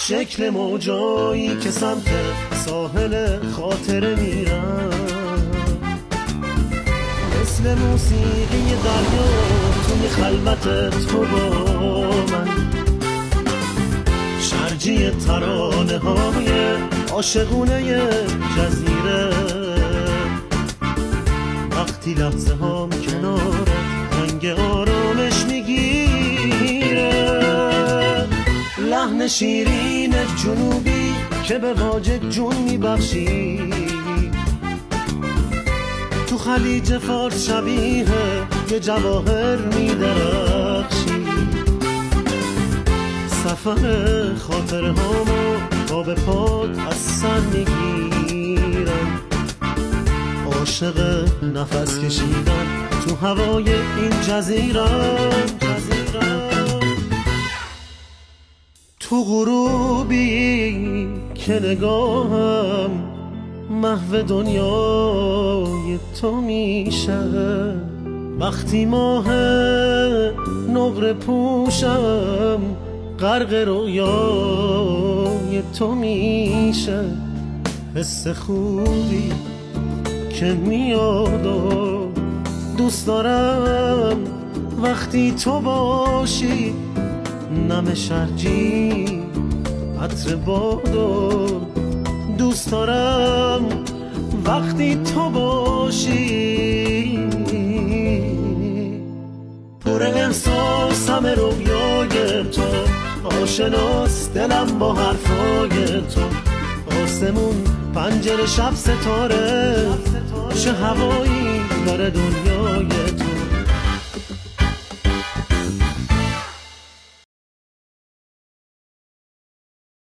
شکل موجایی که سمت ساحل خاطره میرن، مثل موسیقی دریا توی خلوت تو با من، شرجی ترانه های عاشقونه جزیره. وقتی لحظه هام کنارت رنگ آرامش میگیره، لحن شیرین جنوبی که به واجد جون میبخشی، تو خلیج فارس شبیه یه جواهر میدرخشی. سفر خاطره هامو با به پات از سر میگیرم، عاشق نفس کشیدن تو هوای این جزیره. تو غروبی که نگاهم محو دنیای تو میشه، وقتی ماه نقره پوشم غرق رویای تو میشه. حس خوبی که میاد و دوست دارم وقتی تو باشی، نم شرجی عطر بادو دوست دارم وقتی تو باشی. پر احساسم رویای تو، آشناس دلم با حرفای تو. آسمون پنجره شب ستاره، چه هوایی داره دنیا